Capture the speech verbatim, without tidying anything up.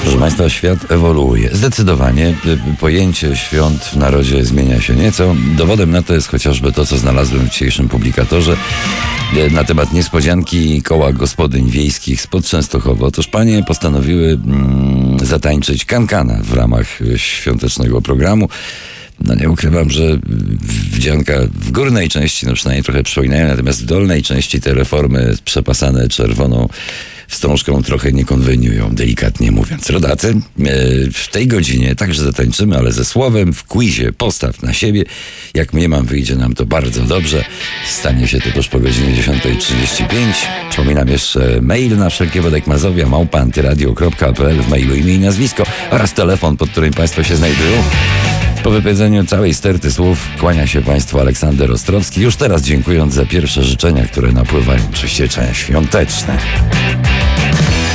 Proszę Państwa, świat ewoluuje. Zdecydowanie pojęcie świąt w narodzie zmienia się nieco. Dowodem na to jest chociażby to, co znalazłem w dzisiejszym publikatorze na temat niespodzianki koła gospodyń wiejskich spod Częstochowy. Otóż panie postanowiły mm, zatańczyć kankana w ramach świątecznego programu. No nie ukrywam, że wdzianka w górnej części, no przynajmniej trochę przypominają, natomiast w dolnej części te reformy przepasane czerwoną wstążką trochę nie konweniują, delikatnie mówiąc. Rodacy, e, w tej godzinie także zatańczymy, ale ze słowem w quizie Postaw na siebie. Jak mniemam, wyjdzie nam to bardzo dobrze. Stanie się to tuż po godzinie dziesiąta trzydzieści pięć. Przypominam jeszcze mail na wszelkie wodek Mazowia, małpa antyradio kropka p l, w mailu imię i nazwisko oraz telefon, pod którym Państwo się znajdują. Po wypowiedzeniu całej sterty słów kłania się Państwu Aleksander Ostrowski, już teraz dziękując za pierwsze życzenia, które napływają, oczywiście życzenia świąteczne.